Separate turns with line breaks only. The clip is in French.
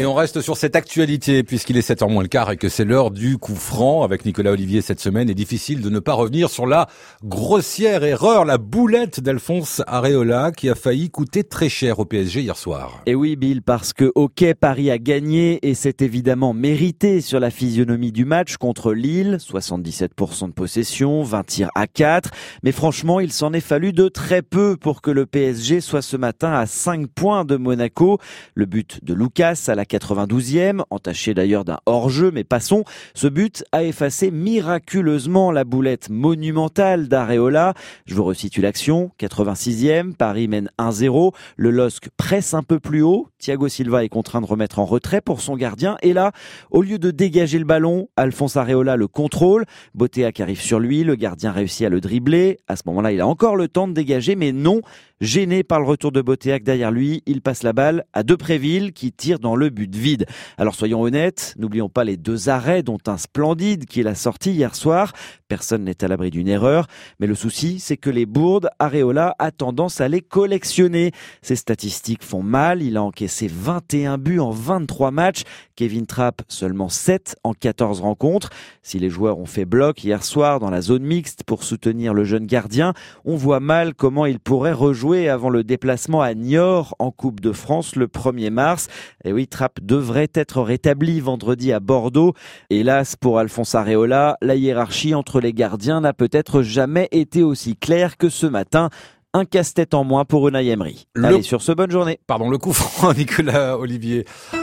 Et on reste sur cette actualité puisqu'il est 7h moins le quart et que c'est l'heure du coup franc avec Nicolas Olivier cette semaine. Et difficile de ne pas revenir sur la grossière erreur, la boulette d'Alphonse Areola qui a failli coûter très cher au PSG hier soir.
Et oui Bill, parce que OK, Paris a gagné et c'est évidemment mérité sur la physionomie du match contre Lille. 77% de possession, 20 tirs à 4. Mais franchement, il s'en est fallu de très peu pour que le PSG soit ce matin à 5 points de Monaco. Le but de Lucas à la 92e, entaché d'ailleurs d'un hors-jeu, mais passons. Ce but a effacé miraculeusement la boulette monumentale d'Areola. Je vous resitue l'action. 86e, Paris mène 1-0. Le LOSC presse un peu plus haut. Thiago Silva est contraint de remettre en retrait pour son gardien. Et là, au lieu de dégager le ballon, Alphonse Areola le contrôle. Boteach arrive sur lui. Le gardien réussit à le dribbler. À ce moment-là, il a encore le temps de dégager, mais non. Gêné par le retour de Boteach derrière lui, il passe la balle à Depréville qui tire dans le but vide. Alors soyons honnêtes, n'oublions pas les 2 arrêts dont un splendide qui l'a sorti hier soir. Personne n'est à l'abri d'une erreur, mais le souci c'est que les bourdes, Areola a tendance à les collectionner. Ses statistiques font mal, il a encaissé 21 buts en 23 matchs, Kevin Trapp seulement 7 en 14 rencontres. Si les joueurs ont fait bloc hier soir dans la zone mixte pour soutenir le jeune gardien, on voit mal comment il pourrait rejouer avant le déplacement à Niort en Coupe de France le 1er mars. Et oui, Trapp devrait être rétabli vendredi à Bordeaux. Hélas pour Alphonse Areola, la hiérarchie entre les gardiens n'a peut-être jamais été aussi claire que ce matin. Un casse-tête en moins pour Unai Emery. Allez, sur ce, bonne journée.
Le coup franc, Nicolas Olivier.